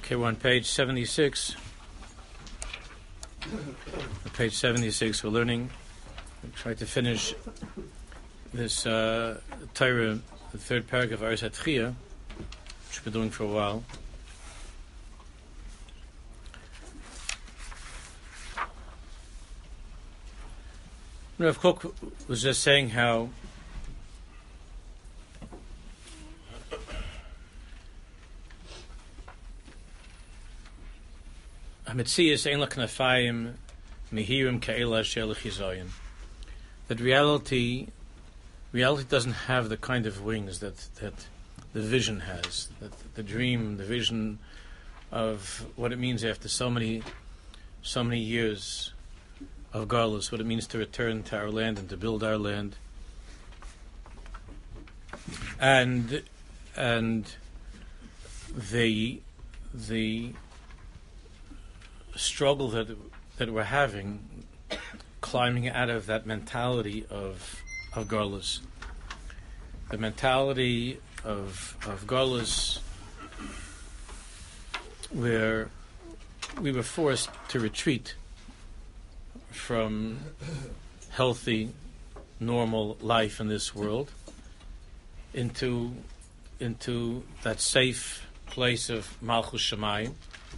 Okay, we're on page 76. On page 76, we're learning, we try to finish this Torah, the third paragraph of Aris HaTchiyah, which we've been doing for a while. Rav Kook was just saying how that reality doesn't have the kind of wings that the vision has, that the dream, the vision of what it means after so many years of Galus, what it means to return to our land and to build our land, and the struggle that we're having, climbing out of that mentality of Galus, the mentality of Galus, where we were forced to retreat from healthy, normal life in this world into that safe place of Malchus Shamayim.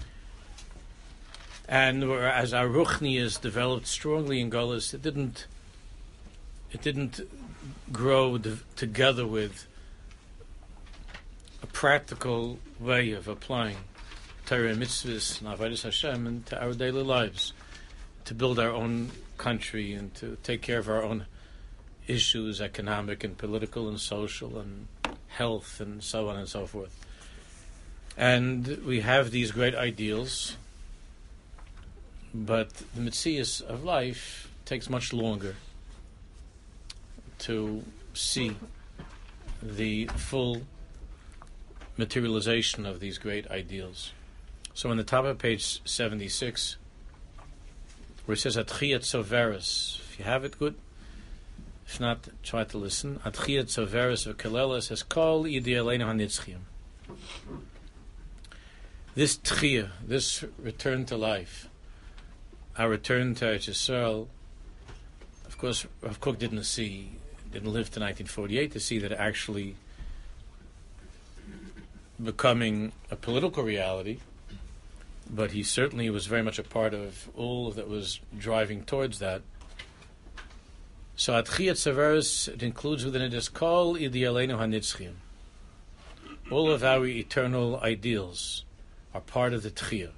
And as our Ruchnias developed strongly in Galus, it didn't grow together with a practical way of applying Torah and mitzvahs and Avodas Hashem into our daily lives, to build our own country and to take care of our own issues, economic and political and social and health and so on and so forth. And we have these great ideals, but the metzius of life takes much longer to see the full materialization of these great ideals. So on the top of page 76, where it says Atchiyat Soveris, if you have it, good. If not, try to listen. Atchiyat Soveris v'Kelela says Kol Idealeinu HaNitzchiyim. This Tchiyah, this return to life, our return to Eretz Yisrael, of course, Rav Kook didn't live to 1948 to see that actually becoming a political reality, but he certainly was very much a part of all that was driving towards that. So Atchiyat Severus, it includes within it is Kol Idealeinu HaNitzchiyim. All of our eternal ideals are part of the Tchiyah.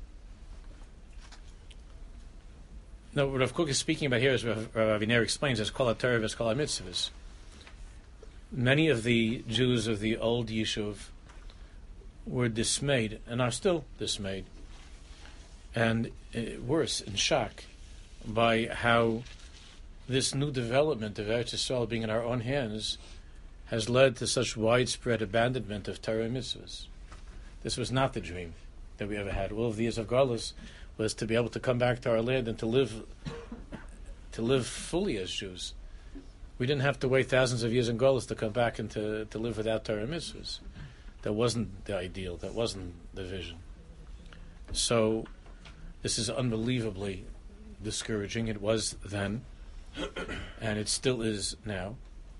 Now, what Rav Kook is speaking about here, as Rav Aviner explains, as Kol HaTorah as Kol HaMitzvahs. Many of the Jews of the old Yishuv were dismayed, and are still dismayed, and worse, in shock, by how this new development of Eretz Yisrael being in our own hands has led to such widespread abandonment of Torah and mitzvahs. This was not the dream that we ever had. All of the years of Galus was to be able to come back to our land and to live fully as Jews. We didn't have to wait thousands of years in Galus to come back and to live without Torah and mitzvahs. That wasn't the ideal. That wasn't the vision. So this is unbelievably discouraging. It was then, and it still is now.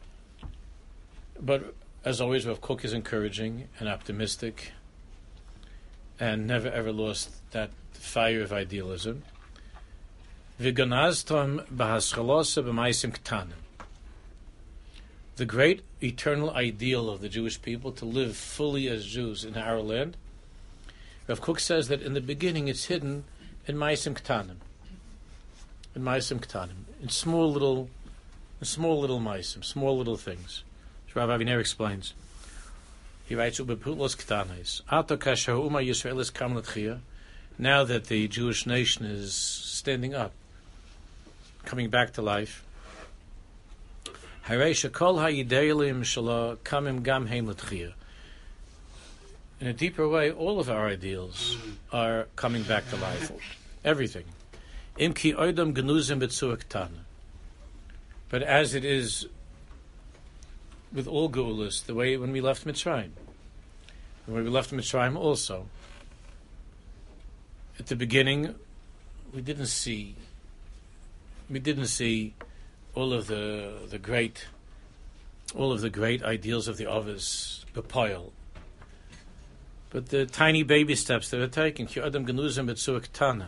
But as always, Rav Kook is encouraging and optimistic, and never ever lost that fire of idealism. V'ganaztam b'haschalosa b'maisim ktanim. The great eternal ideal of the Jewish people to live fully as Jews in our land, Rav Kook says that in the beginning it's hidden in maisim ktanim. In maisim ktanim, in small little maisim, small little things. As Rav Aviner explains, he writes, "Ubepulos ktanis. Ato kasher uma Yisraelis kam l'tchiyah." Now that the Jewish nation is standing up, coming back to life, in a deeper way, all of our ideals are coming back to life. Everything. But as it is with all Geulas, the way when we left Mitzrayim. When we left Mitzrayim also, at the beginning, we didn't see all of the great ideals of the Avos b'poil. But the tiny baby steps that are taken, ki adam genuzim b'tzur ktana.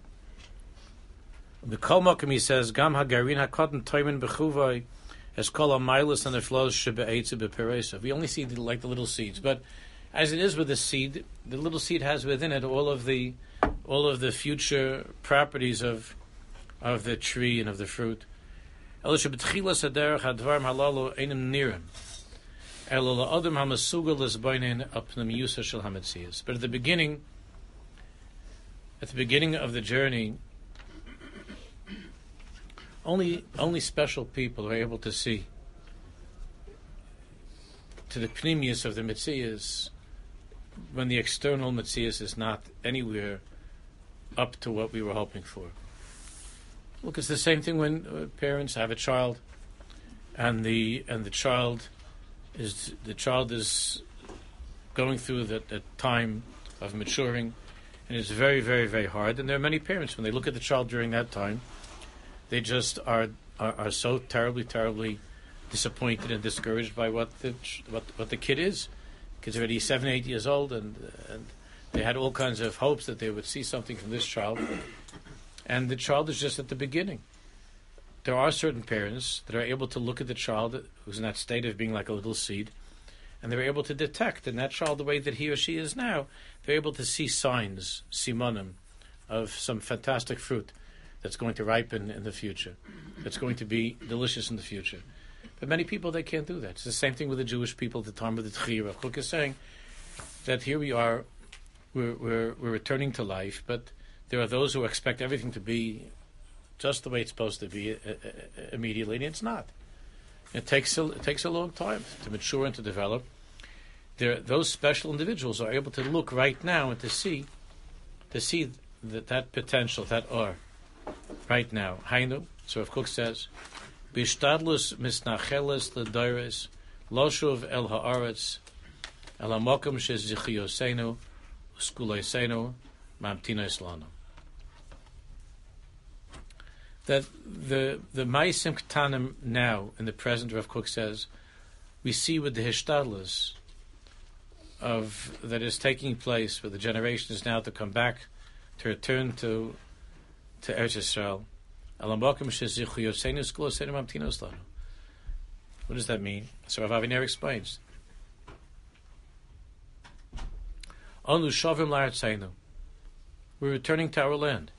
The Kol Mokum, he says, Gam hagarin hakotten toimen b'chuvay as kol ha'mailus and the flows shebe'etzu b'peresa. We only see the little seeds, but as it is with the seed, the little seed has within it all of the future properties of the tree and of the fruit. El shebetchilas haderech hadvarim halalu einim nirim. El la'adam hamasugal lesbainin apnimiyusa shel hametzias. But at the beginning of the journey, only special people are able to see to the pnimius of the Metzias when the external Metzias is not anywhere up to what we were hoping for. Look, it's the same thing when parents have a child, and the child is going through the time of maturing, and it's very, very, very hard. And there are many parents, when they look at the child during that time, they just are so terribly, terribly disappointed and discouraged by what the kid is. The kid's already 7, 8 years old, and they had all kinds of hopes that they would see something from this child, and the child is just at the beginning. There are certain parents that are able to look at the child who's in that state of being like a little seed, and they're able to detect in that child the way that he or she is now. They're able to see signs, simonim, of some fantastic fruit that's going to ripen in the future, that's going to be delicious in the future. But many people, they can't do that. It's the same thing with the Jewish people at the time of the Tchiyah. Rav Kook is saying that here we are, we're returning to life, but there are those who expect everything to be just the way it's supposed to be immediately, and it's not. It takes a long time to mature and to develop. Those special individuals are able to look right now and to see that potential, that or right now. Hainu, so Rav Kook says, Bishtadlus misnacheles l'doires, loshuv el haaretz, el hamokum shezichiyosenu, uskuloisenu, mamtinois lanu. That the Maisim Ktanim now, in the present, Rav Kook says, we see with the Hishtadlus of that is taking place, where the generation is now to come back, to return to Eretz Yisrael. What does that mean? So Rav Aviner explains. We're returning to our land.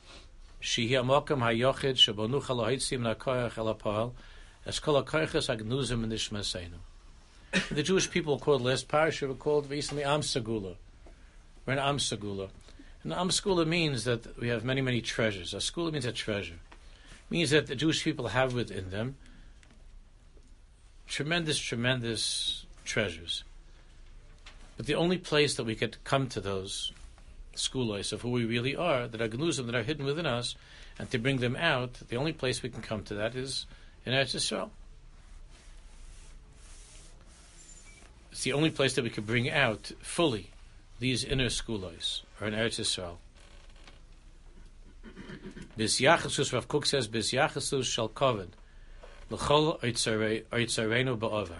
The Jewish people called last parasha were called recently Am Segula. We're in Am Segula. And Am Segula means that we have many, many treasures. A Segula means a treasure. It means that the Jewish people have within them tremendous, tremendous treasures. But the only place that we could come to those skulos of who we really are, that are gnuzim, that are hidden within us, and to bring them out, the only place we can come to that is in Eretz Yisrael. It's the only place that we could bring out fully these inner skulos, or in Eretz Yisrael. Bis Yachasus, Rav Kook says, Bis Yachasus shall koven, l'chol oitzarenu ba'ovar.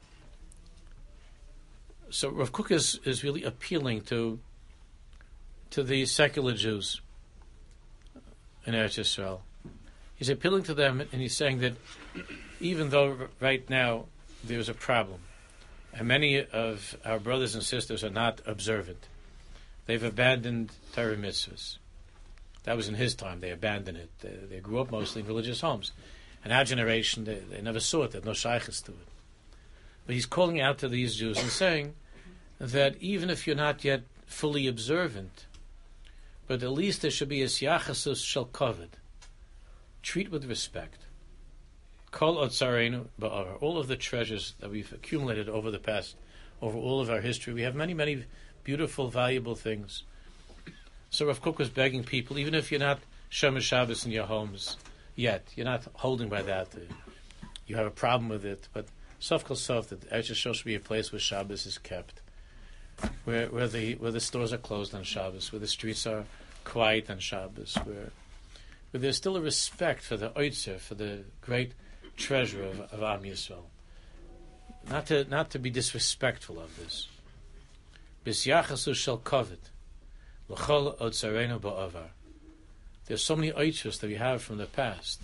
So Rav Kook is really appealing to the secular Jews in Eretz Yisrael. He's appealing to them, and he's saying that even though right now there's a problem, and many of our brothers and sisters are not observant, they've abandoned Torah mitzvahs. That was in his time. They abandoned it. They grew up mostly in religious homes. And our generation, they never saw it. They had no shaykhs to it. But he's calling out to these Jews and saying that even if you're not yet fully observant, but at least there should be a siyachasus shel kavod. Treat with respect. Kol otzarenu ba'ara. All of the treasures that we've accumulated over all of our history, we have many, many beautiful, valuable things. So Rav Kook was begging people, even if you're not Shomer Shabbos in your homes yet, you're not holding by that, you have a problem with it, but sof kol sof, that Eretz Yisrael should be a place where Shabbos is kept, where the stores are closed on Shabbos, where the streets are quiet on Shabbos, where there's still a respect for the Oitzer, for the great treasure of Am Yisrael. Not to be disrespectful of this. Bis yachasu shel kovet, l'chol otzarenu ba'avar. There's so many Oitzers that we have from the past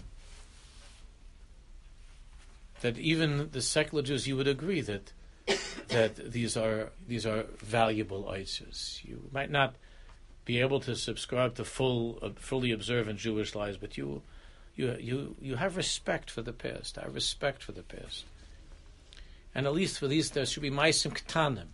that even the secular Jews, you would agree that these are valuable Oitzers. You might not be able to subscribe to fully observant Jewish lives, but you have respect for the past. I have respect for the past. And at least for these, there should be ma'asim ketanim,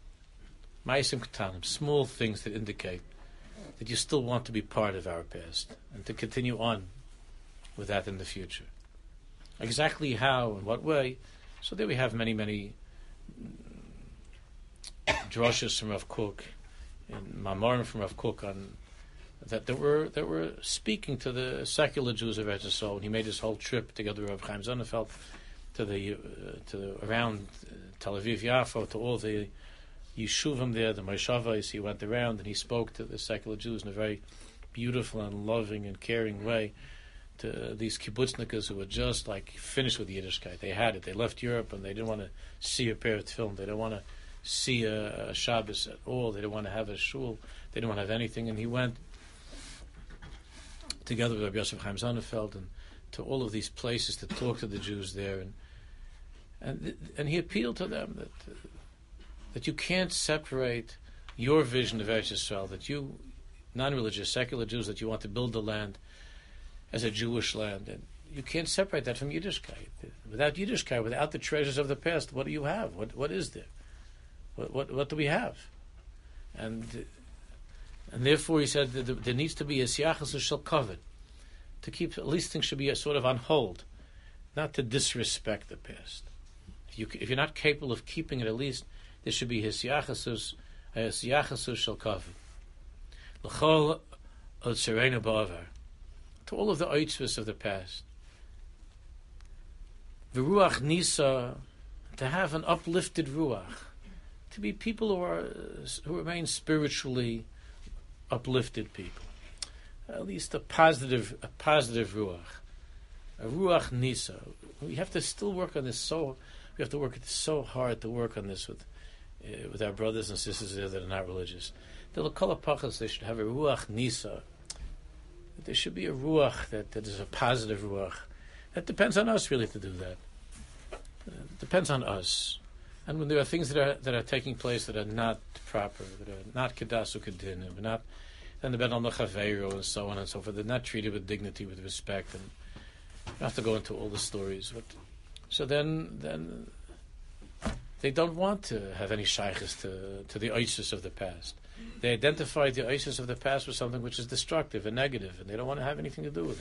small things that indicate that you still want to be part of our past and to continue on with that in the future. Exactly how and what way? So there we have many drushes from Rav Kook and Mamorim from Rav Kook on that were speaking to the secular Jews of Eretz Yisrael when he made his whole trip together with Rav Chaim Sonnenfeld to the around Tel Aviv Yafo, to all the Yeshuvim there, the Moshavos. He went around and he spoke to the secular Jews in a very beautiful and loving and caring way, to these kibbutznikas who were just like finished with Yiddishkeit. They had it. They left Europe and they didn't want to see a pair of film. They didn't want to see a Shabbos at all. They didn't want to have a shul. They didn't want to have anything. And he went together with Rabbi Yosef Chaim Sonnenfeld and to all of these places to talk to the Jews there. And he appealed to them that you can't separate your vision of Eretz Yisrael, that you, non-religious, secular Jews, that you want to build the land as a Jewish land, and you can't separate that from Yiddishkeit. Without Yiddishkeit, without the treasures of the past, what do you have? What is there? What do we have? And therefore, he said that there needs to be a siyachas shel kavod, to keep, at least things should be sort of on hold, not to disrespect the past. If you're not capable of keeping it, at least there should be his siyachas shel kavod. L'chol otzarenu ba'avar, to all of the oitzvus of the past. The ruach nisa, to have an uplifted ruach, to be people who remain spiritually uplifted people. At least a positive ruach, a ruach nisa. We have to still work on this. We have to work so hard to work on this with our brothers and sisters there that are not religious. The l'kol hapachas, they should have a ruach nisa. There should be a ruach that is a positive ruach. That depends on us really to do that. It depends on us. And when there are things that are taking place that are not proper, that are not kedasu kedin, not then the ben al mechaveiro and so on and so forth, they're not treated with dignity, with respect, and you have to go into all the stories. But so then they don't want to have any shaykhs to the oisis of the past. They identify the oisis of the past with something which is destructive and negative, and they don't want to have anything to do with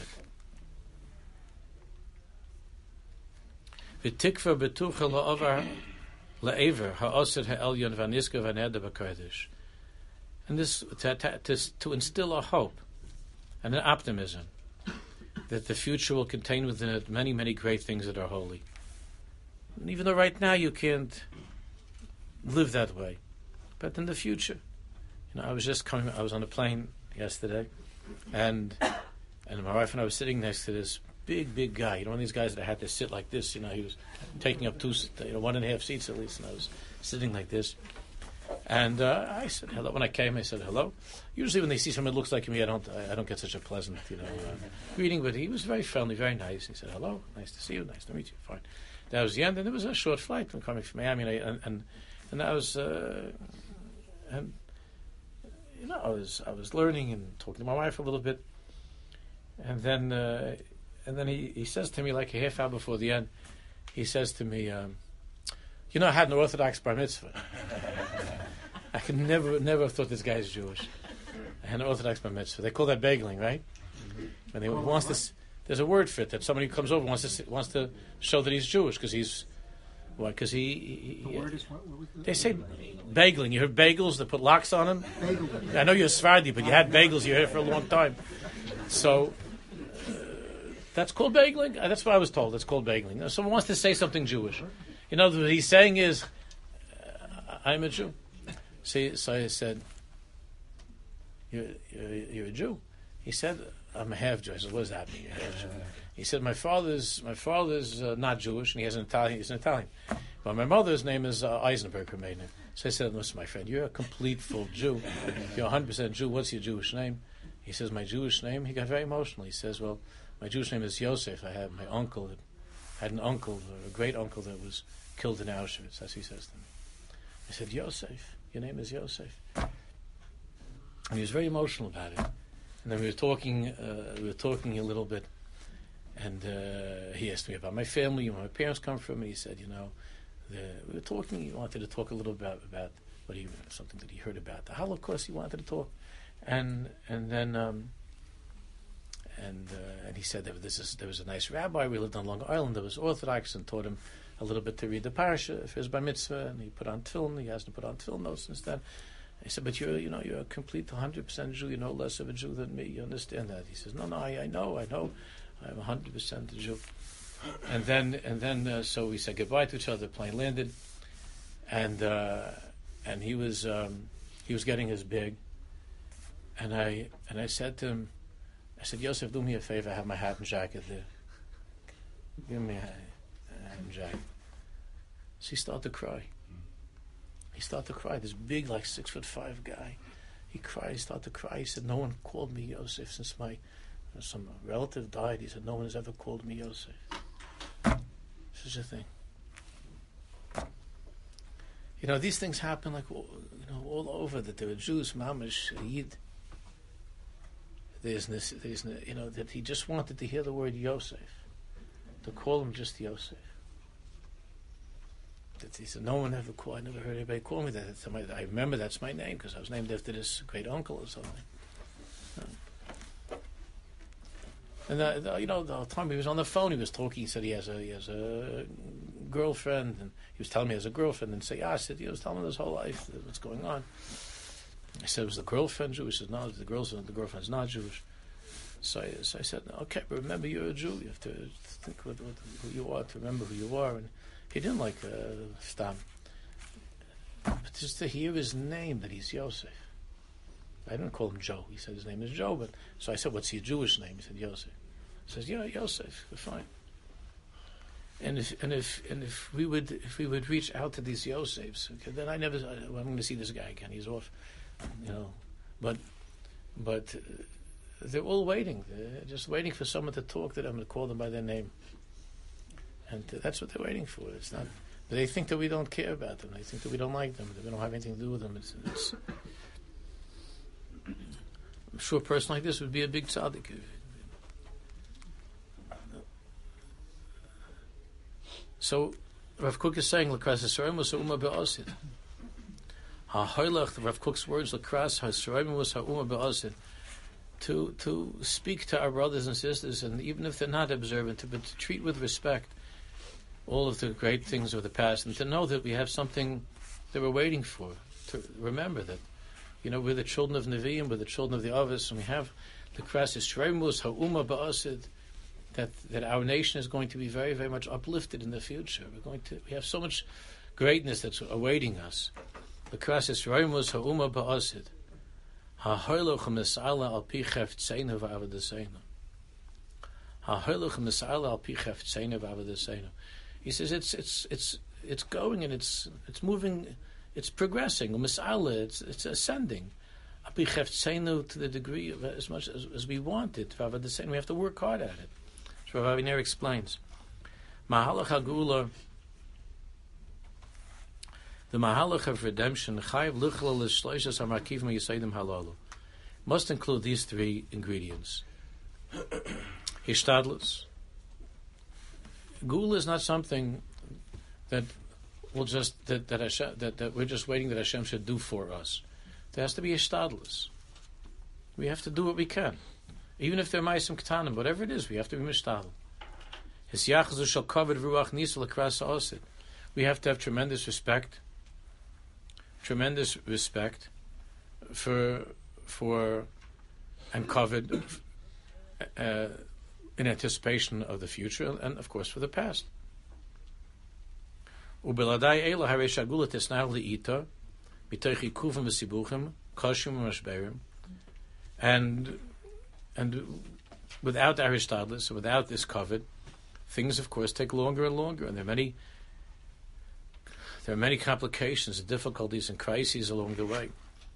it. V'tikva betucha la'ovar la'ever ha'osid ha'elyon v'aniska v'neda b'kodesh. And this to instill a hope and an optimism that the future will contain within it many, many great things that are holy. And even though right now you can't live that way, but in the future, I was on a plane yesterday, and my wife and I was sitting next to this big guy. One of these guys that had to sit like this. He was taking up 1.5 seats at least, and I was sitting like this. And I said hello. When I came, I said hello. Usually when they see someone that looks like me, I don't get such a pleasant, greeting. But he was very friendly, very nice. He said hello, nice to see you, nice to meet you. Fine. That was the end, and it was a short flight from coming from Miami, and I was I was learning and talking to my wife a little bit, and then he says to me, like a half hour before the end, he says to me, I had an Orthodox bar mitzvah. I could never have thought this guy is Jewish. I had an Orthodox bar mitzvah. They call that bagling, right? When he wants this, there's a word for it, that somebody who comes over wants to show that he's Jewish because he's. Why? Because he word is what was they say bagling. You heard bagels that put locks on them? Bagel. I know you're Sephardi, but you had bagels. You're here for a long time. So that's called bagling? That's what I was told. That's called bagling. Someone wants to say something Jewish. What he's saying is, I'm a Jew. So I said, you're a Jew. He said, I'm a half Jew. I said, what does that mean? You're a half Jew? He said, my father's not Jewish, and he's an Italian. But my mother's name is Eisenberg, her maiden name. So I said, listen, my friend, you're a complete full Jew. You're 100% Jew. What's your Jewish name? He says, my Jewish name? He got very emotional. He says, well, my Jewish name is Yosef. I had my uncle, had an uncle, a great uncle that was killed in Auschwitz. That's what he says to me. I said, Yosef, your name is Yosef. And he was very emotional about it. And then we were talking a little bit, and he asked me about my family, where my parents come from, and he said, we were talking. He wanted to talk a little about something that he heard about the Holocaust. He wanted to talk, and he said that there was a nice rabbi. We lived on Long Island that was Orthodox, and taught him a little bit to read the parasha for his bar mitzvah, and he put on tefillin. He hasn't put on tefillin though since then. I said, but you're a complete 100% Jew. You're no less of a Jew than me. You understand that? He says, no, I know. I'm 100% a Jew. And then, so we said goodbye to each other. The plane landed, and he was getting his bag, and I said to him, I said, Yosef, do me a favor. I have my hat and jacket there. Give me a hat and jacket. So he started to cry. This big, like 6'5" guy. He cried. He started to cry. He said, no one called me Yosef since some relative died. He said, no one has ever called me Yosef. Such a thing. These things happen all over. That there are Jews, mamash, Yid. There's that he just wanted to hear the word Yosef, to call him just Yosef. That he said, no one ever called. I never heard anybody call me that. I remember that's my name because I was named after this great uncle or something. And the whole time he was on the phone, he was talking. He said he has a girlfriend, and he was telling me he has a girlfriend. And say, I said, he was telling me his whole life what's going on. I said, was the girlfriend Jewish? He said, no, the girlfriend's not Jewish. So I said, okay, but remember you're a Jew. You have to think who you are, to remember who you are. And he didn't like Stam. But just to hear his name, that he's Yosef. I didn't call him Joe. He said his name is Joe. But so I said, what's your Jewish name? He said Yosef. He says, yeah, Yosef. Fine. And if we would reach out to these Yosefs, okay, then I'm going to see this guy again. He's off, But they're all waiting. They're just waiting for someone to talk to them and call them by their name. And that's what they're waiting for. It's not. But they think that we don't care about them. They think that we don't like them. That we don't have anything to do with them. I'm sure a person like this would be a big tzaddik. So Rav Kook is saying, "L'kras Yisrael was ha'uma be'asid." Ha'hoylach, Rav Kook's words, "L'kras Yisrael was ha'uma be'asid." To speak to our brothers and sisters, and even if they're not observant, but to treat with respect all of the great things of the past, and to know that we have something that we're waiting for. To remember that, we're the children of Nevi'im, we're the children of the Avos, and we have the L'kras Yisrael was ha'uma be'asid. That our nation is going to be very, very much uplifted in the future. We have so much greatness that's awaiting us. L'kras Yisrael was ha'uma be'asid. Ha'hoylach mis'ala al pi cheftzeinu v'avodaseinu. Ha'hoylach mis'ala al pi cheftzeinu v'avodaseinu. He says it's going and it's moving, it's progressing. Mis'ala, it's ascending. Al pi cheftzeinu, to the degree of as much as we want it. V'avodaseinu, we have to work hard at it. So Rav Aviner explains, Mahalach HaGula, the Mahalach of redemption, Chayiv Lichlal L'Shloishas HaMarkivim HaYisaydim Halalu, must include these three ingredients. Hishtadlus. Gula is not something that we'll just that we're just waiting that Hashem should do for us. There has to be hishtadlus. We have to do what we can. Even if they're ma'asim ketanim, whatever it is, we have to be mishtadl. His yachzu shall covered ruach nisa l'kras ha'osid. We have to have tremendous respect for and covered in anticipation of the future, and of course for the past. Ubeladai ela harei shagula tesnal li'ita b'toich ikuvim v'sibuchim kashim v'mashberim And without Aristotle's, without this covet, things, of course, take longer and longer, and there are many complications, difficulties, and crises along the way.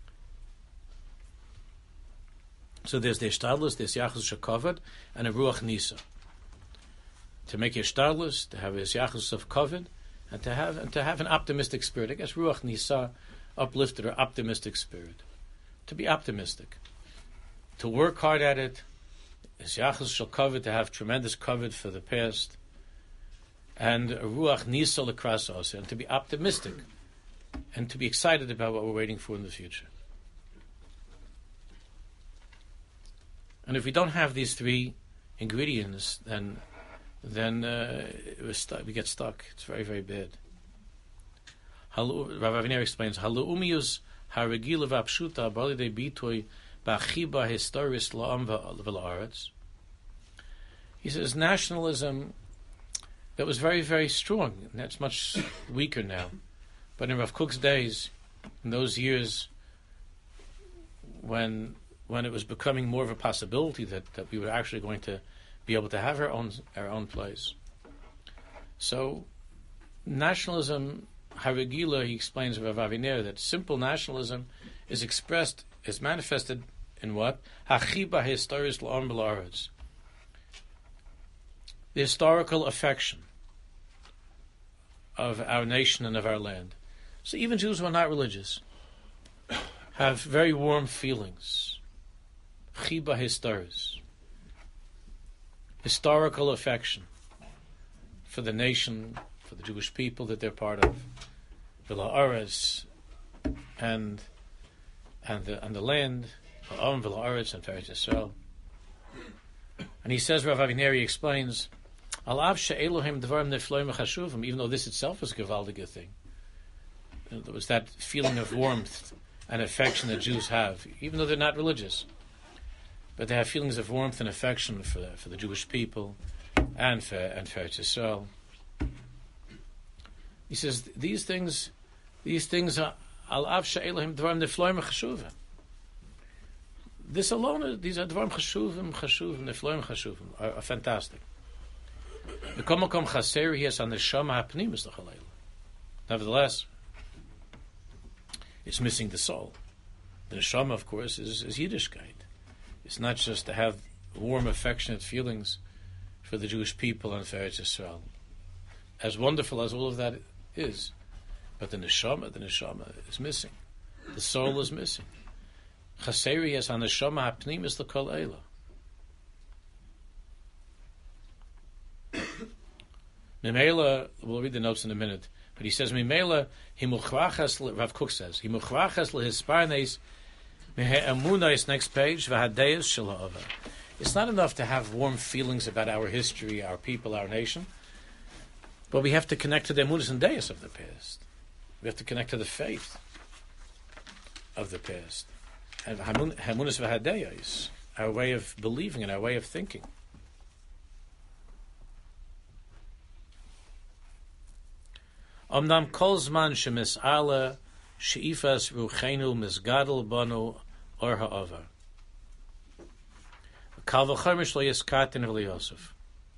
So there's the Ishtadlus, there's Yachus Shakavad, and a Ruach Nisa. To make Ishtadlus, to have a Yachus of Kavod, and to have an optimistic spirit. I guess Ruach Nisa, uplifted or optimistic spirit. To be optimistic. To work hard at it. Is Yachus Shakavad, to have tremendous Kavod for the past. And a Ruach Nisa L'Krasa, and to be optimistic. And to be excited about what we're waiting for in the future. And if we don't have these three ingredients, then we get stuck. It's very, very bad. Rav Aviner explains, Halu'umiyus haragila v'apshuta balidei bitoy b'achiba historis la'am v'la'aretz. He says nationalism that was very, very strong, and that's much weaker now. But in Rav Kook's days, in those years when it was becoming more of a possibility that we were actually going to be able to have our own place. So nationalism, Harigila, he explains of Rav Aviner, that simple nationalism is manifested in what? Hachiba historis la'am b'la'aretz. The historical affection of our nation and of our land. So even Jews who are not religious have very warm feelings. Chiba historis. Historical affection for the nation, for the Jewish people that they're part of, V'la'aretz, and the land, V'la'aretz and Eretz Yisrael. And he says, Rav Avineri explains, Alav she'elohim dvarim nefloim chashuvim, even though this itself is a gewaldige thing. There was that feeling of warmth and affection that Jews have, even though they're not religious. But they have feelings of warmth and affection for the Jewish people and for Eretz Yisrael. He says these things are al-av she'elohim dvarim nefloim chashuvim. This alone, these are dvarim chashuvim, nefloim chashuvim, are fantastic. The komakom chaser he has on the neshama hapnimis l'chalayla. Nevertheless, it's missing the soul. The neshama, of course, is Yiddishkeit. It's not just to have warm, affectionate feelings for the Jewish people and for Eretz Yisrael. As wonderful as all of that is, but the neshama is missing. The soul is missing. Chaseri has on neshama hapnimis l'kol eila. Mimela, we'll read the notes in a minute, but he says Mimela himuchrachas. Rav Kook says himuchrachas lehisparnes. Next page. It's not enough to have warm feelings about our history, our people, our nation, but we have to connect to the emunas and deis of the past. We have to connect to the faith of the past, and emunas v'hadeis, our way of believing and our way of thinking. Omnam kol zman shemis'ala she'ifas ruchenu misgadol banu or ha'avar. Kal v'chomer shlo yiskatin v'li Yosef.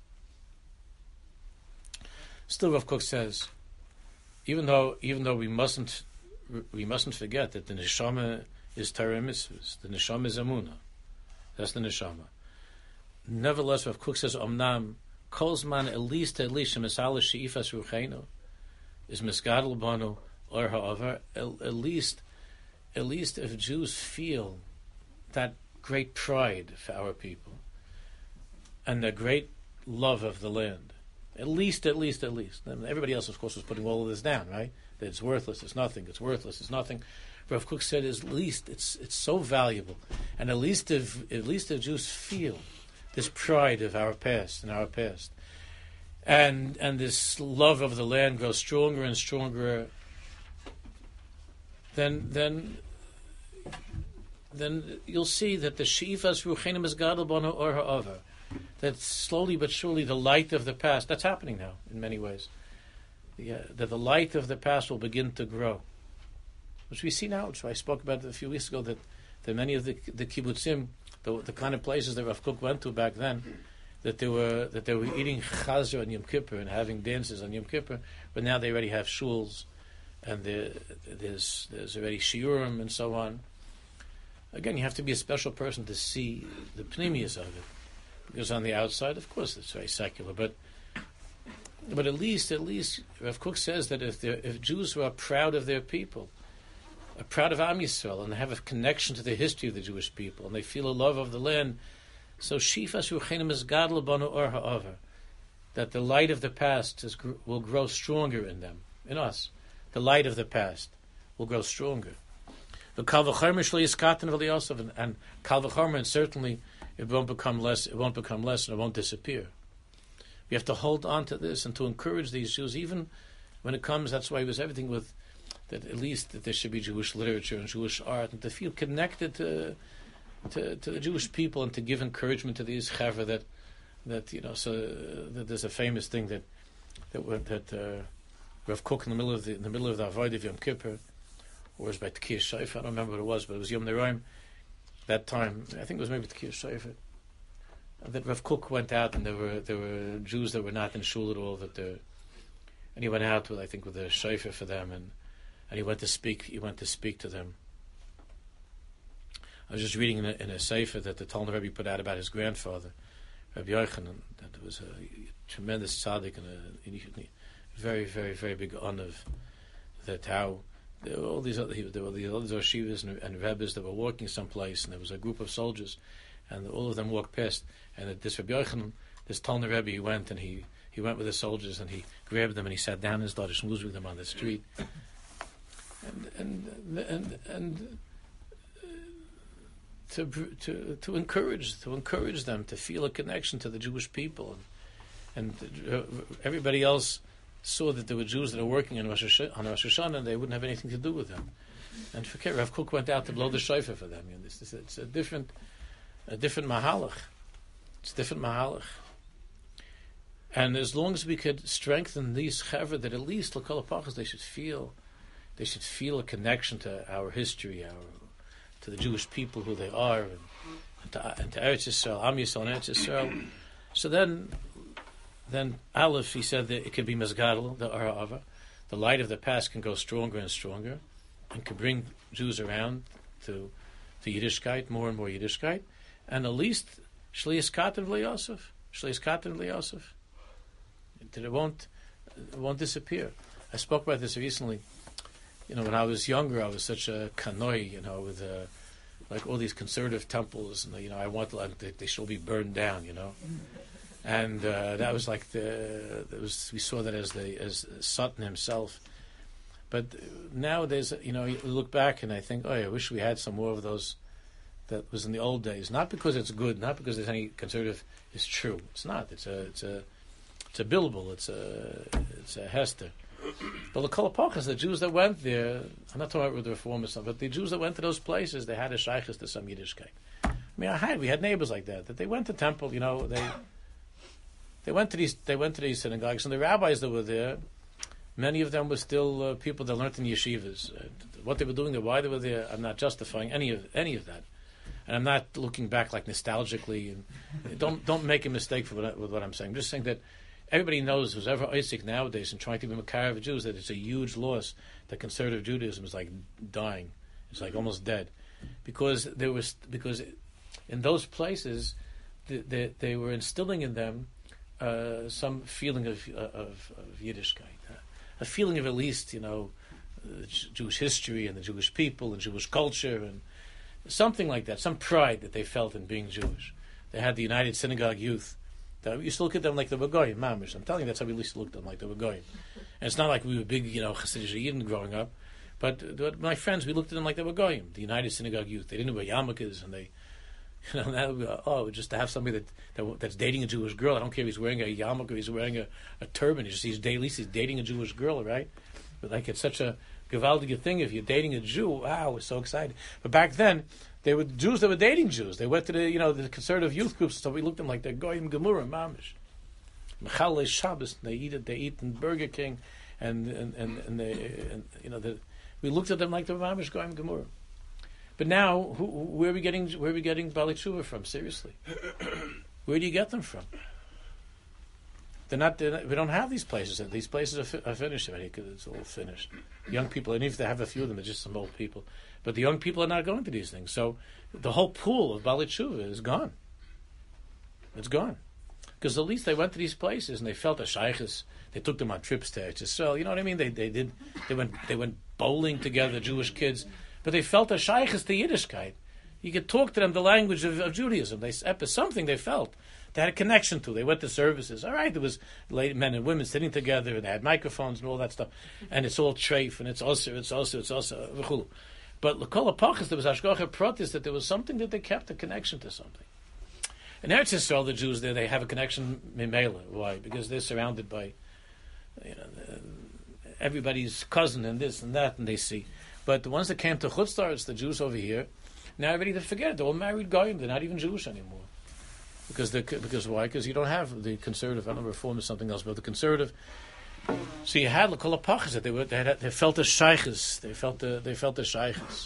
Still, Rav Kook says, even though we mustn't forget that the neshama is Torah mitzvahs, the neshama is Amunah. That's the neshama. Nevertheless, Rav Kook says, Omnam kol zman at least shemis'ala she'ifas ruchenu is misgadol banu or ha'avar. At least if Jews feel that great pride for our people and the great love of the land, at least. And everybody else, of course, was putting all of this down, right? That it's worthless, it's nothing. It's worthless, it's nothing. Rav Kook said, at least it's so valuable, and at least if Jews feel this pride of our past and this love of the land grows stronger and stronger, then you'll see that the she'ifas ruchenim is gadol banu or ha'avar, that slowly but surely the light of the past, that's happening now in many ways, that the light of the past will begin to grow, which we see now, which I spoke about a few weeks ago, that that many of the kibbutzim, the kind of places that Rav Kook went to back then, that they were eating chazer on Yom Kippur and having dances on Yom Kippur, but now they already have shuls, and there's already shiurim and so on. Again, you have to be a special person to see the pnimius of it, because on the outside, of course, it's very secular, but at least Rav Kook says that if Jews are proud of their people, are proud of Am Yisrael, and they have a connection to the history of the Jewish people, and they feel a love of the land, so Shifas Ruchenim is Gadol Banu Or Ha'avar, that the light of the past will grow stronger in them, in us. The light of the past will grow stronger. The Kal V'chomer Shlo Yiskaten V'lo Yosef, and Kal V'chomer, and certainly it won't become less, and it won't disappear. We have to hold on to this and to encourage these Jews, even when it comes. That's why it was everything with that. At least that there should be Jewish literature and Jewish art, and to feel connected to the Jewish people, and to give encouragement to these chaver that So that there's a famous thing that Rav Kook in the middle of the Avodah of Yom Kippur, or was by Tkiyah Shofar. I don't remember what it was, but it was Yom Neroim. That time, I think it was maybe Tkiyah Shofar. That Rav Kook went out, and there were Jews that were not in shul at all. And he went out with a shofar for them, and he went to speak. He went to speak to them. I was just reading in a sefer that the Talmud Rebbe put out about his grandfather, Rabbi Yochanan, that was a tremendous tzaddik and a very, very, very big honor. That how there were all these other yeshivas and rebbes that were walking someplace, and there was a group of soldiers, and all of them walked past. And this Rabbi Yochanan, this Talmud Rebbe, he went with the soldiers, and he grabbed them and he sat down in his daughter schmoozed with them on the street, and to encourage them to feel a connection to the Jewish people, and everybody else saw that there were Jews that are working on Rosh Hashanah, and they wouldn't have anything to do with them. And Rav Kook went out to blow the shofar for them. It's a different mahalach. It's a different mahalach. And as long as we could strengthen these chaver, that at least l'kol hapachas they should feel a connection to our history, to the Jewish people, who they are, and to Eretz Yisrael, Am Yisrael, and Eretz Yisrael. So then Aleph, he said that it can be Mezgadol, the Arava. The light of the past can go stronger and stronger, and can bring Jews around to Yiddishkeit, more and more Yiddishkeit, and at least Shlias Katan V'Yosef. That it won't disappear. I spoke about this recently. When I was younger, I was such a kanoi, with like all these conservative temples, and I want they should all be burned down, and that was like we saw that as Satan himself. But nowadays, you look back and I think, I wish we had some more of those that was in the old days. Not because it's good, not because there's any conservative is true. It's not. It's a billable. It's a hester. But the Kol Hapachas, the Jews that went there, I'm not talking about with the reformers, but the Jews that went to those places, they had a shaykhis to some Yiddishkeit. We had neighbors like that they went to temple. They went to these synagogues, and the rabbis that were there, many of them were still people that learned in yeshivas. What they were doing there, why they were there, I'm not justifying any of that, and I'm not looking back like nostalgically. And don't make a mistake with what I'm saying. I'm just saying that everybody knows, who's ever Isaac nowadays and trying to be Makar of Jews, that it's a huge loss that conservative Judaism is like dying. It's like almost dead, because in those places they were instilling in them some feeling of Yiddishkeit, a feeling of at least Jewish history and the Jewish people and Jewish culture, and something like that, some pride that they felt in being Jewish. They had the United Synagogue Youth. We used to look at them like they were goyim, mamish. I'm telling you, that's how we used to look at them, like they were goyim. And it's not like we were big, Hasidic Yidden growing up, but my friends, we looked at them like they were goyim. The United Synagogue Youth. They didn't wear yarmulkes, and they, just to have somebody that's dating a Jewish girl. I don't care if he's wearing a yarmulke, or he's wearing a turban. At least he's dating a Jewish girl, right? But like, it's such a gewaldige thing if you're dating a Jew. Wow, we're so excited. But back then, they were Jews that were dating Jews. They went to the conservative youth groups, so we looked at them like they're goyim gemura mamish. Mechalei Shabbos, they eat in Burger King, and we looked at them like they were mamish goyim gemura. But now, where are we getting Baalei Tshuva from? Seriously, where do you get them from? We don't have these places. These places are finished already because it's all finished. Young people, and even if they have a few of them, they're just some old people. But the young people are not going to these things. So the whole pool of Baalei Tshuva is gone. It's gone. Because at least they went to these places and they felt a shaykhus. They took them on trips to Israel. You know what I mean? They went bowling together, Jewish kids. But they felt a shaykhus to Yiddishkeit. You could talk to them the language of Judaism. Something they felt. They had a connection to. They went to services. All right, there was men and women sitting together, and they had microphones and all that stuff. And it's all treif, and it's also. But l'kol hapachas, there was hashgacha pratis, that there was something that they kept, a connection to something. In Eretz Yisrael, the Jews there, they have a connection mimela. Why? Because they're surrounded by, everybody's cousin and this and that, and they see. But the ones that came to Chutz La'aretz, the Jews over here, now everybody they forget it. They're all married goyim. They're not even Jewish anymore. Because why? Because you don't have the conservative. I don't know, reform is something else, but the conservative. So you had l'kol hapachas that they felt the shaykhus. They felt the shaykhus.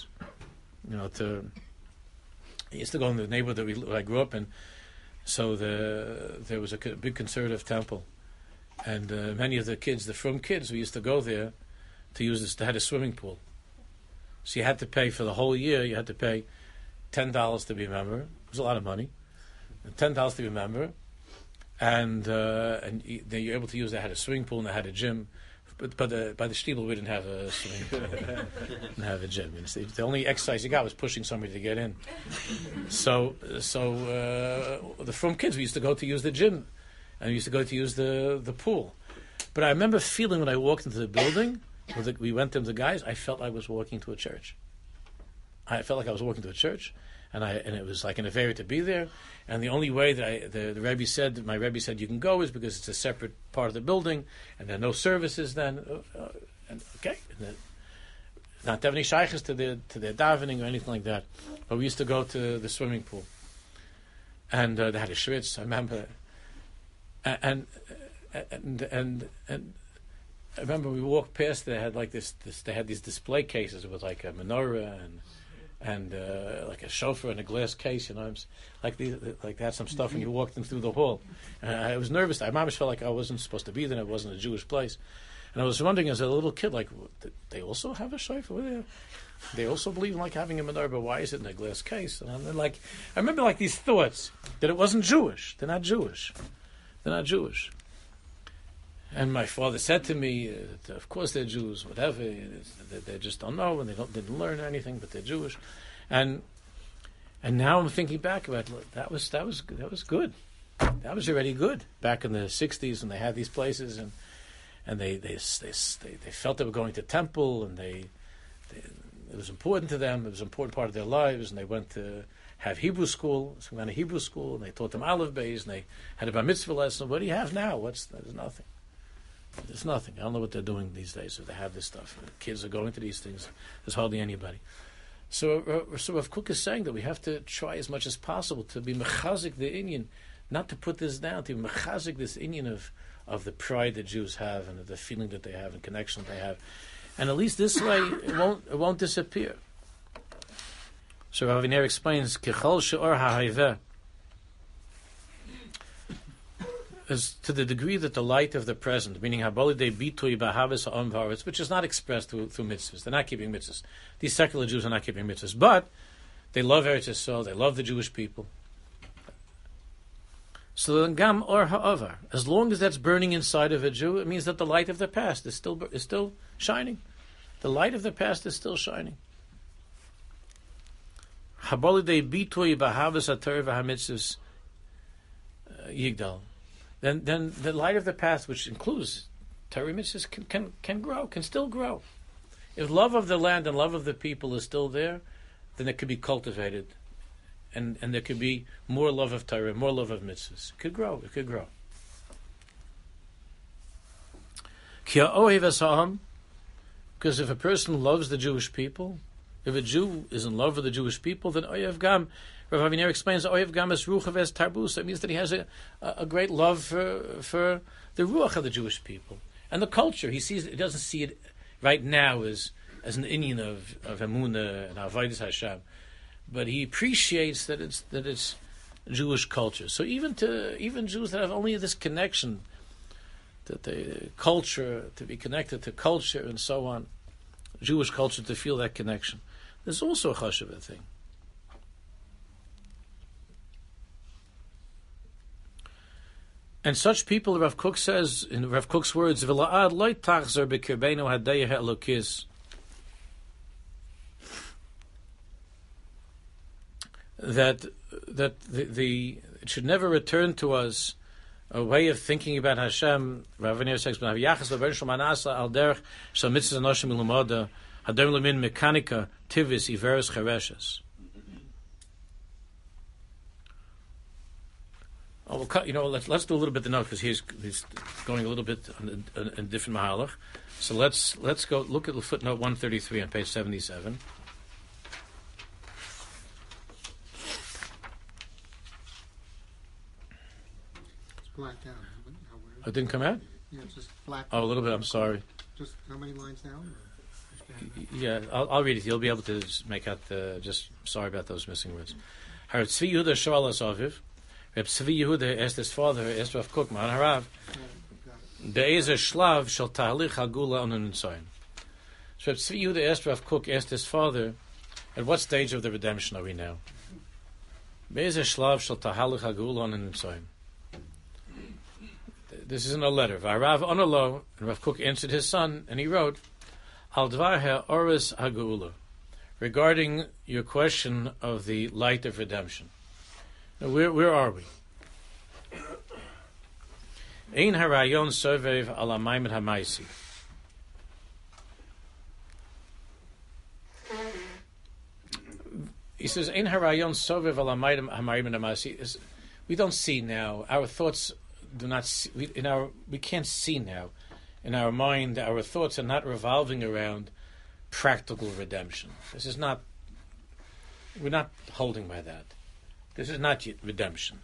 I used to go in the neighborhood that I grew up in. So there was a big conservative temple, and many of the kids, the frum kids, we used to go there to use this. They had a swimming pool, so you had to pay for the whole year. You had to pay $10 to be a member. It was a lot of money. $10 to be a member, and you're able to use. They had a swimming pool and they had a gym, but by the shtibel we didn't have a swimming pool, didn't have a gym. The only exercise you got was pushing somebody to get in. So the frum kids, we used to go to use the gym, and we used to go to use the pool. But I remember feeling when I walked into the building, we went to the guys. I felt I was walking to a church. I felt like I was walking to a church. And it was like an affair to be there. And the only way that the Rebbe said, my Rebbe said you can go is because it's a separate part of the building, and there are no services then. Not to have any shaykhs to their davening or anything like that. But we used to go to the swimming pool, and they had a schwitz. I remember, and I remember we walked past. They had like this. They had these display cases with like a menorah and like a chauffeur in a glass case, like they had some stuff when you walked in through the hall. I was nervous. I almost felt like I wasn't supposed to be there. It wasn't a Jewish place, and I was wondering as a little kid, like, they also have a chauffeur there? They also believe in like having a menorah, but why is it in a glass case? And then, like, I remember like these thoughts that it wasn't Jewish. They're not Jewish. And my father said to me, of course they're Jews, whatever. They just don't know, and they didn't learn anything, but they're Jewish. And now I'm thinking back about it, that was good. That was already good back in the '60s when they had these places, and they felt they were going to temple, and it was important to them. It was an important part of their lives, and they went to have Hebrew school, some kind of Hebrew school, and they taught them Aleph Beis, and they had a bar mitzvah lesson. What do you have now? There's nothing. There's nothing. I don't know what they're doing these days if they have this stuff. The kids are going to these things. There's hardly anybody. So Rav Kook is saying that we have to try as much as possible to be mechazik the inyan, not to put this down, to be mechazik this inyan of the pride that Jews have and of the feeling that they have and connection that they have. And at least this way it won't disappear. So Rav Iner explains, Kechol she'or ha'hayveh, is to the degree that the light of the present, meaning habolidei bitui b'havis ha'om v'aretz, which is not expressed through mitzvahs. They're not keeping mitzvahs. These secular Jews are not keeping mitzvahs, but they love Eretz Yisrael. They love the Jewish people. So then gam or ha'avar, as long as that's burning inside of a Jew, it means that the light of the past is still shining. The light of the past is still shining. Habolidei bitui b'havis ha'torah v'hamitzvahs yigdal. Then the light of the past, which includes Torah mitzvahs, can grow, can still grow. If love of the land and love of the people is still there, then it could be cultivated, and there could be more love of Torah, more love of mitzvahs. It could grow. Because if a person loves the Jewish people, if a Jew is in love with the Jewish people, then Oyev Gam, Rav Aviner explains, Oyev Gam es ruach es tarbus. It means that he has a great love for the ruach of the Jewish people and the culture. He doesn't see it right now as an inyan of emunah and avodas Hashem, but he appreciates that it's Jewish culture. So even Jews that have only this connection, that the culture, to be connected to culture and so on, Jewish culture, to feel that connection, there's also a chashuva thing. And such people, Rav Kook says, in Rav Kook's words, "V'la'ad loy tachzer b'kirbeinu hadayah elokis," that it should never return to us a way of thinking about Hashem. Rav Nir says, "V'yachas l'ben shel manasa al derech shel mitzvah noshim ilumoda hadem lemin mekanika tivis iveres chereshes." Oh, let's do a little bit the note, because he's going a little bit in a different mahalach. So let's go look at the footnote 133 on page 77. It's blacked out. It didn't come out? Yeah, it's just blacked. Oh, a little bit. I'm sorry. Just how many lines down? Yeah, I'll read it. You'll be able to just make out the. Just sorry about those missing words. Har Tzvi Yehuda Shalas Aviv. Reb Tzvi Yehuda asked his father, asked Rav Kook, Man Harav, Be'ezer Shlav Shel Tahlich Hagula Onan Nitzayin. So Reb Tzvi Yehuda asked Rav Kook, asked his father, at what stage of the redemption are we now? Be'ezer Shlav Shel Tahlich Hagula Onan Nitzayin. This is in a letter. V'arav Onalo, and Rav Kook answered his son, and he wrote, Al Dvar Ha'oris Hagula, regarding your question of the light of redemption. Now, where are we? Ein harayon sovev al hamayim hamaisi. He says, Ein harayon sovev al hamayim hamaisi. We don't see now. Our thoughts do not see, we can't see now. In our mind, our thoughts are not revolving around practical redemption. We're not holding by that. This is not yet redemption.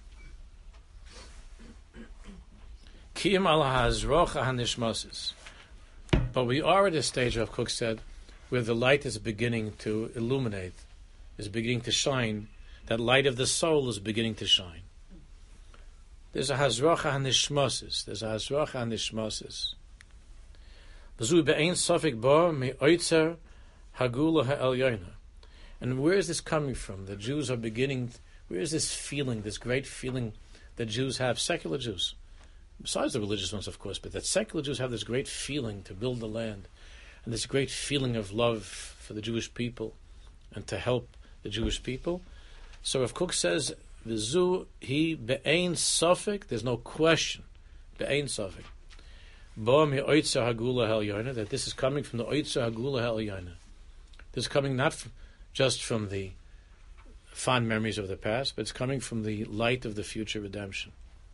Kiyam al hazrocha hanishmasis. But we are at a stage, Rav Kook said, where the light is beginning to illuminate, is beginning to shine. That light of the soul is beginning to shine. There's a hazrocha hanishmasis. There's a hazrocha hanishmasis. V'zu be'ein sofik bo me'oitzer hagula ha'elyoina. And where is this coming from? The Jews are beginning. Where is this feeling, this great feeling that Jews have, secular Jews, besides the religious ones, of course, but that secular Jews have this great feeling to build the land, and this great feeling of love for the Jewish people, and to help the Jewish people. So Rav Kook says, "V'zu hi be'ein sofik." There's no question, be'ein sofik. Bo mi oitzer hagula ha'elyoina, that this is coming from the oitzer hagula ha'elyoina. This is coming not just from the fond memories of the past, but it's coming from the light of the future redemption.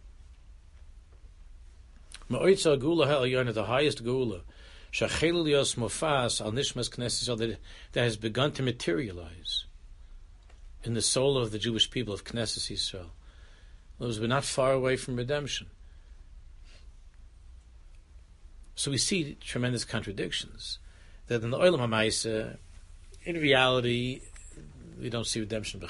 Ma'oitza gula ha'elyoina, the highest gula, shachel lios mufas al nishmas knesset, that has begun to materialize in the soul of the Jewish people of Knesset Yisrael. We're not far away from redemption. So we see tremendous contradictions. That in the Olam HaMaaseh, in reality, we don't see redemption.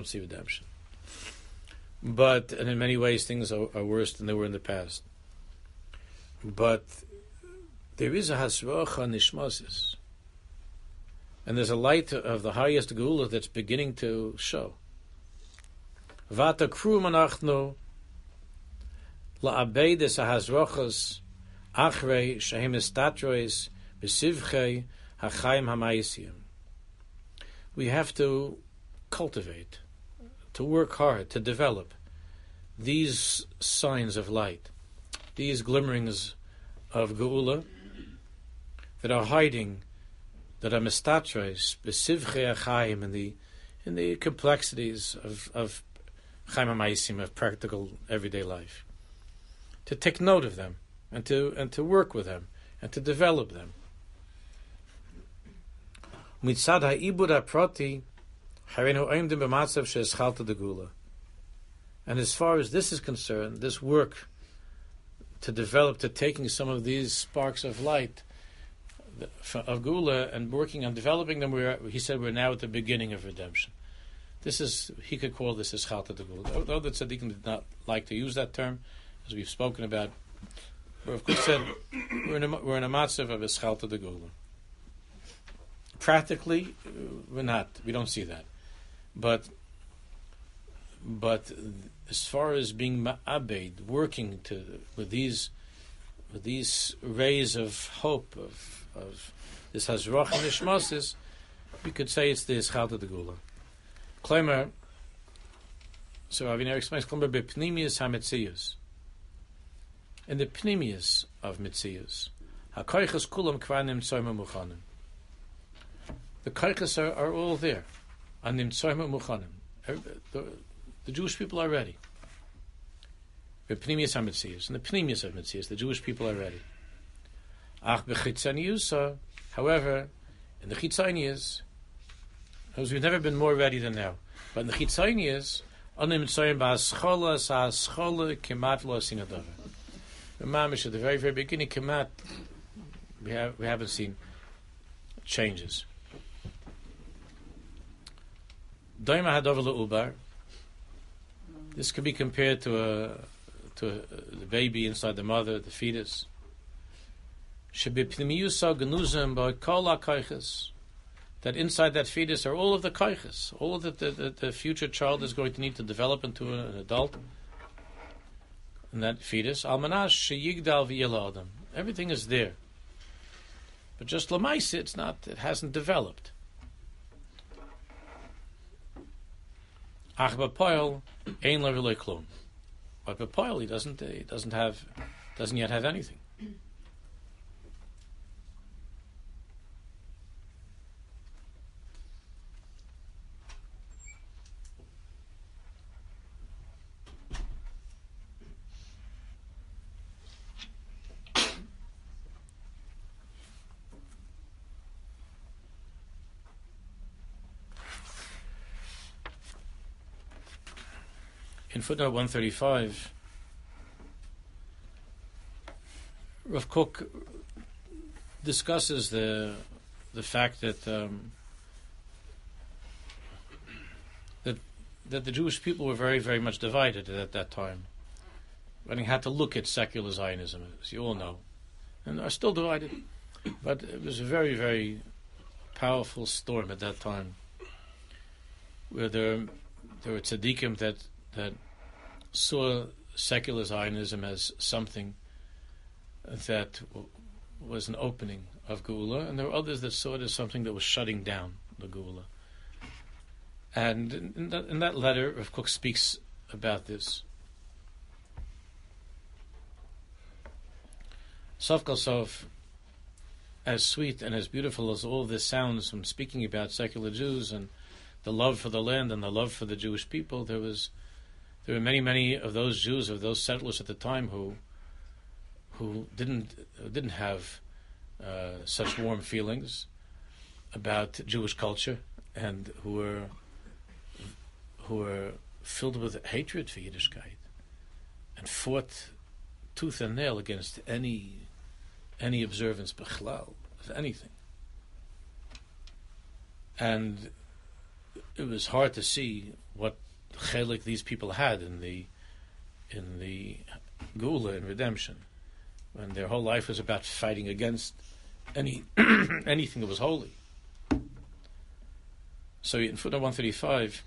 But, and in many ways, things are worse than they were in the past. But there is a hasrocha nishmasis, and there's a light of the highest geula that's beginning to show. Vata kru manachnu la'abed es hasrochas achrei shehem estatrois besivchei hachayim hamayisiyim. We have to cultivate, to work hard, to develop these signs of light, these glimmerings of geula that are hiding, that are mestatres, besivchei achayim, in the complexities of chayim hamayisiyim, of practical everyday life. To take note of them, and to work with them, and to develop them. Mitzad ha'ibud ha'prati, harenu oimdim b'matzav she'eschalta degula. And as far as this is concerned, this work to develop, to taking some of these sparks of light of Gula and working on developing them, he said we're now at the beginning of redemption. This is, he could call this Chalta de Gula. Although the tzaddikim did not like to use that term, as we've spoken about, Rav Kook said we're in a matzav of Chalta de Gula. Practically, we're not. We don't see that. But as far as being ma'abed, working with these rays of hope of this hazrach and nishmasis, we could say it's the Chalta de Gula. Klemer, so Aviner explains, Klemer bepnimius hametzius. In the pnimius of metzius, hakoiches kulam kvanim tzoyma muchanim. The koiches are all there. Anim tzoyma muchanim. The Jewish people are ready. Bepnimius hametzius. In the pnimius of metzius, the Jewish people are ready. Ach bechitzanius, however, in the chitzanius, because we've never been more ready than now. But in the chitzonius, onim tzoyim ba'aschola sa'aschola kemat lo sinadavar. The mamish at the very, very beginning, kemat, we haven't seen changes. Doima hadover le'ubar. This could be compared to the baby inside the mother, the fetus. Shebipnimiyusa genuzim ba'kol ha'koiches. That inside that fetus are all of the koiches, all of the future child is going to need to develop into an adult. In that fetus, almanash sheyigdal v'yela adam. Everything is there, but just lamaisa, it's not. It hasn't developed. Ach b'poil ein lo v'lo klum. But b'poil he doesn't yet have anything. In footnote 135, Rav Kook discusses the fact that that the Jewish people were very, very much divided at that time. And he had to look at secular Zionism, as you all know, and are still divided. But it was a very, very powerful storm at that time, where there were tzaddikim that saw secular Zionism as something that was an opening of Geula, and there were others that saw it as something that was shutting down the Geula. And in that letter, Rav Kook speaks about this. Sof kol sof, as sweet and as beautiful as all this sounds from speaking about secular Jews and the love for the land and the love for the Jewish people, there were many, many of those Jews, of those settlers at the time who didn't have such warm feelings about Jewish culture, and who were filled with hatred for Yiddishkeit, and fought tooth and nail against any observance bechlal of anything. And it was hard to see what chelik these people had in the Geula and redemption, when their whole life was about fighting against anything that was holy. So in footnote 135,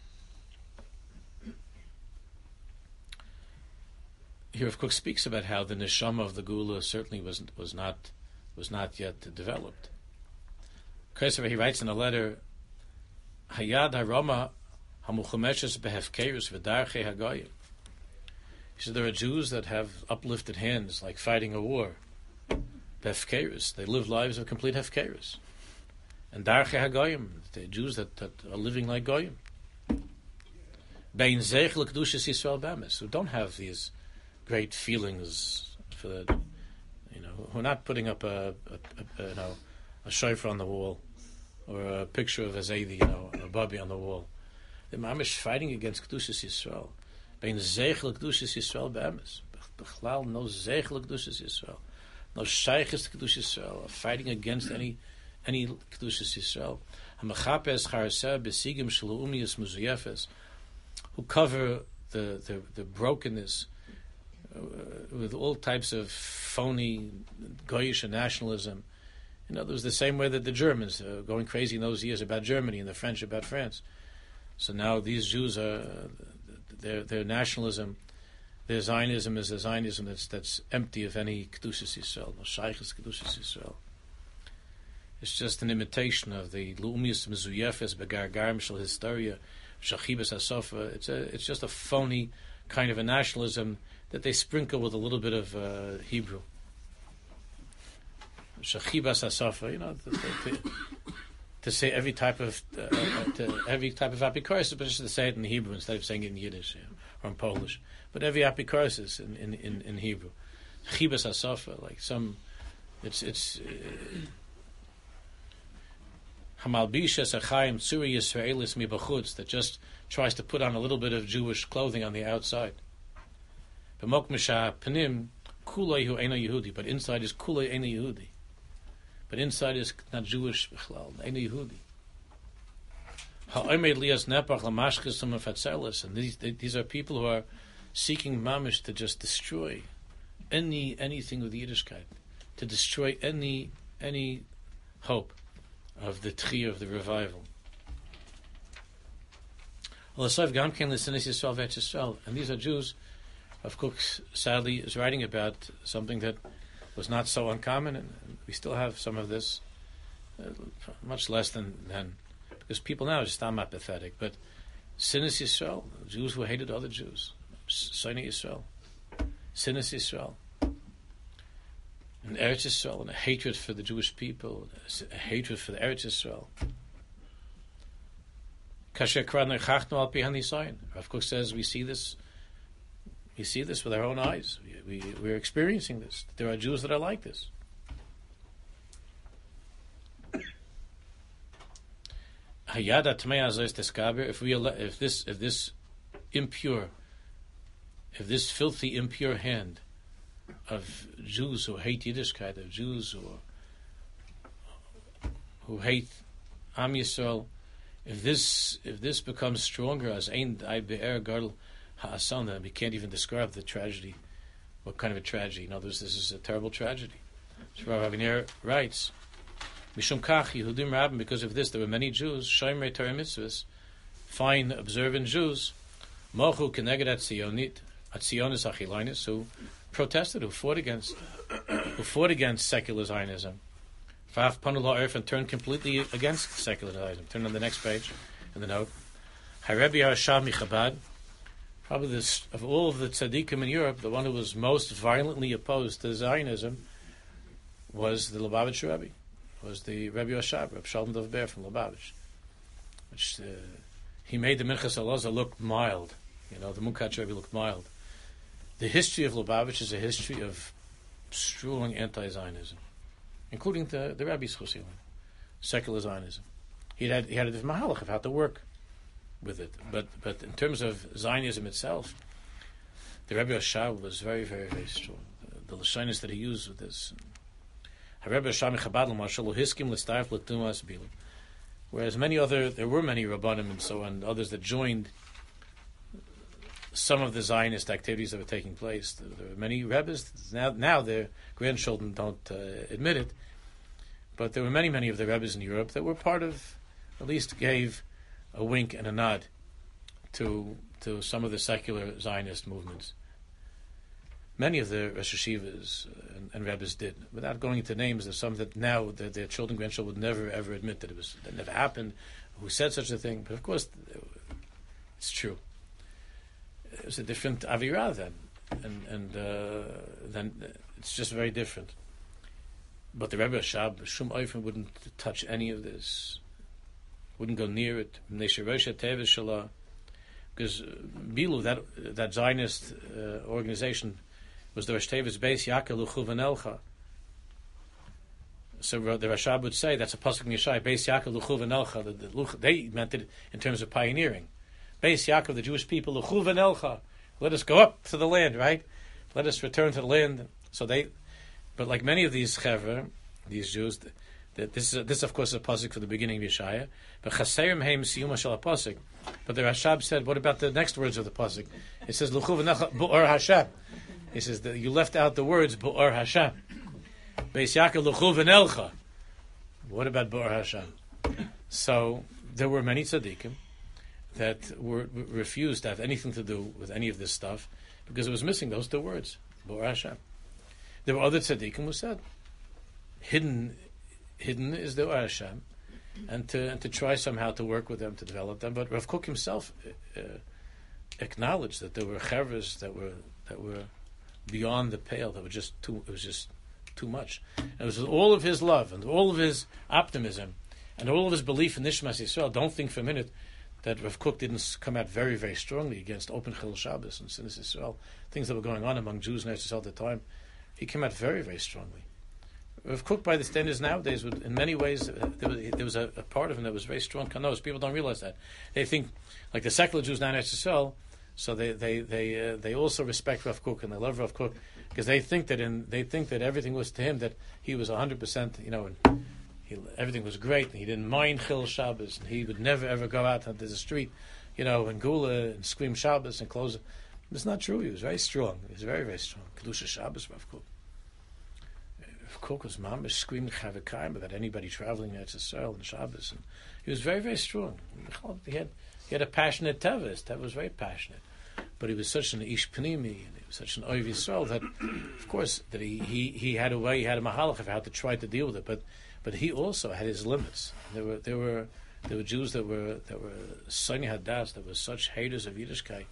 here Rav Kook speaks about how the neshama of the Geula certainly was not yet developed. He writes in a letter, Hayad harama hamuchemeshes behefkerus v'darchei hagoyim. He said there are Jews that have uplifted hands like fighting a war. Behefkerus, they live lives of complete hefkerus. And darchei hagoyim, the Jews that are living like goyim. Bein zeich l'kedushas Yisrael b'emes, who don't have these great feelings for the, who are not putting up a shofar on the wall, or a picture of a Zaydi, a Babi on the wall. The mamish fighting against Kedushas Yisrael. Bein zeich l'kedushas Yisrael be'emes. Bechlal no zeich l'kedushas Yisrael. No shayches to Kedushas Yisrael. Fighting against any Kedushas Yisrael. Hamachapes charaseh besigim shalumius muzuyefes, who cover the brokenness with all types of phony Goyish nationalism. You know, there was the same way that the Germans going crazy in those years about Germany and the French about France. So now these Jews are their nationalism, their Zionism is a Zionism that's empty of any Kedushas Yisrael, no Shaychus Kedushas Yisrael. It's just an imitation of the Lu'umius Mezuyefes Begargarim Shel Hysteria Shachibas Hasofa. It's just a phony kind of a nationalism that they sprinkle with a little bit of Hebrew. Shachibas Hasofa, you know, to say every type of apikoros, but just to say it in Hebrew instead of saying it in Yiddish or in Polish. But every apikoros in Hebrew. Chibas Hasofa, like some, it's Hamalbishes Achayim Tzuri Yisraelis Mibachutz, that just tries to put on a little bit of Jewish clothing on the outside. B'mok Misha Panim Kulei Hu Eino Yehudi, but inside is Kulei Eino Yehudi. But inside is not Jewish B'chlal, Eino Yehudi. Ha'omed Lias Nepach Lamashkes Umefatzelis, and these are people who are seeking mamish to just destroy anything with Yiddishkeit, to destroy any hope of the Tchiyah of the revival. And these are Jews. Of course, sadly, is writing about something that was not so uncommon, and we still have some of this, much less than because people now are just apathetic. But Sinas Yisrael, Jews who hated other Jews, Sinai Yisrael, Sinas Yisrael, and Eretz Yisrael, and a hatred for the Jewish people, a hatred for the Eretz Yisrael. Rav Kook says we see this with our own eyes. We're experiencing this. There are Jews that are like this. If this filthy, impure hand of Jews who hate Yiddishkeit, of Jews who hate Am Yisrael, if this becomes stronger, as Ein Ai Be'er Gadol Ha'asan, then we can't even describe the tragedy. What kind of a tragedy? In other words, this is a terrible tragedy. So Rav Aviner writes, Mishum Kach Yehudim Rabbim, because of this, there were many Jews, Shomerei Torah Mitzvahs, fine, observant Jews, Mochu Keneged Atzionis Achilainis, who protested, who fought against secular Zionism. Faf Panu La'erf, and turned completely against secular Zionism. Turn on the next page in the note. Harebi Harashav Michabad, probably this, of all of the tzaddikim in Europe, the one who was most violently opposed to Zionism was the Lubavitch Rebbe, was the Rebbe Yashab, Reb Shalom Dov Ber from Lubavitch, which he made the Minchas Elazar look mild. You know, the Munkach Rebbe looked mild. The history of Lubavitch is a history of strong anti-Zionism, including the Rebbe's Chusilim, secular Zionism. He had a different mahalach of how to work with it, but in terms of Zionism itself, the Rebbe Yashab was very, very, very strong. The lashonos that he used with this. Whereas there were many Rabbanim and so on, others that joined some of the Zionist activities that were taking place. There were many Rebbes. Now their grandchildren don't admit it, but there were many of the Rebbes in Europe that were part of, at least gave a wink and a nod to some of the secular Zionist movements. Many of the Rosh Hashivas and Rebbes did. Without going into names, there's some that now their children, grandchildren would never ever admit that that never happened, who said such a thing. But of course, it's true. It was a different Avirah then, and then it's just very different. But the Rebbe Shab, Shum Oifen, wouldn't touch any of this, wouldn't go near it. Because Bilu, that Zionist organization, was the Rosh Tevis Beis Yaakov Luchuv and Elcha. So the Rashab would say that's a pasuk in Yeshai, Beis Yaakov Luchuv and Elcha. They meant it in terms of pioneering. Beis Yaakov, the Jewish people, Luchuv and Elcha. Let us go up to the land, right? Let us return to the land. But like many of these chevra, these Jews, This of course is a pasuk for the beginning of Yeshaya. But chaserim heim siyuma shel pasuk. But the Rashab said, what about the next words of the pasuk? It says L'chu v'necha bu'or Hashem. He says that you left out the words bu'or Hashem. Beis Yaakov l'chu v'nelcha. What about bu'or Hashem? So there were many tzaddikim that refused to have anything to do with any of this stuff because it was missing those two words, bu'or Hashem. There were other tzaddikim who said, hidden is the bu'or Hashem, and to try somehow to work with them to develop them. But Rav Kook himself acknowledged that there were chevras that were beyond the pale. That were just too. It was just too much. And it was with all of his love and all of his optimism and all of his belief in Nishmas Yisrael. Don't think for a minute that Rav Kook didn't come out very, very strongly against open Chil Shabbos and Sinas Yisrael, things that were going on among Jews in Eretz Yisrael at the time. He came out very, very strongly. Rav Kook, by the standards nowadays, in many ways, there was a part of him that was very strong. Kanos. People don't realize that. They think, like the secular Jews now in Eretz Yisrael, so they also respect Rav Kook and they love Rav Kook because they think that everything was to him that he was 100%, and everything was great and he didn't mind Chil Shabbos and he would never ever go out onto the street, and Gula and scream Shabbos and close it. It's not true. He was very strong. He was very, very strong. Kedusha Shabbos, Rav Kook. Rav Kook was mamish screaming Chavekayim about anybody traveling to Israel and Shabbos, and he was very, very strong. He had a passionate teva. His teva was very passionate, but he was such an ish pnimi, and he was such an oiv Yisrael that, of course, that he had a way, he had a mahalach of how to try to deal with it, but he also had his limits. There were Jews that were Sani Hadas, that were such haters of Yiddishkeit.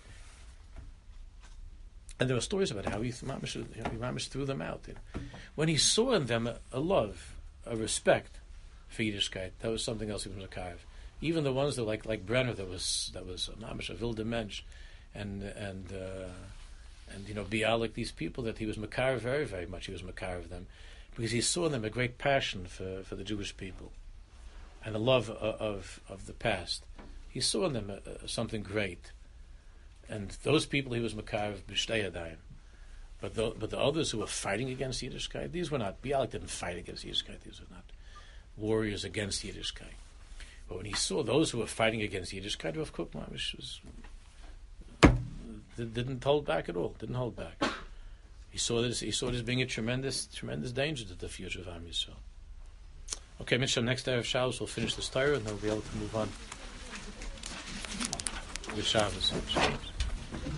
And there were stories about how he mamish threw them out. When he saw in them a love, a respect for Yiddishkeit, that was something else he was makarev. Even the ones that like Brenner, that was mamish a wilde mensch, and Bialik, these people that he was makarev very, very much. He was makarev them because he saw in them a great passion for the Jewish people and a love of the past. He saw in them something great. And those people he was makarev b'shtei yadayim. But the others who were fighting against Yiddishkeit, these were not, Bialik didn't fight against Yiddishkeit, these were not warriors against Yiddishkeit. But when he saw those who were fighting against Yiddishkeit, Rav Kook didn't hold back at all, didn't hold back. He saw this being a tremendous, tremendous danger to the future of Am Yisrael. Okay, Misham, next day of Shabbos we'll finish this Torah and then we'll be able to move on with Shabbos.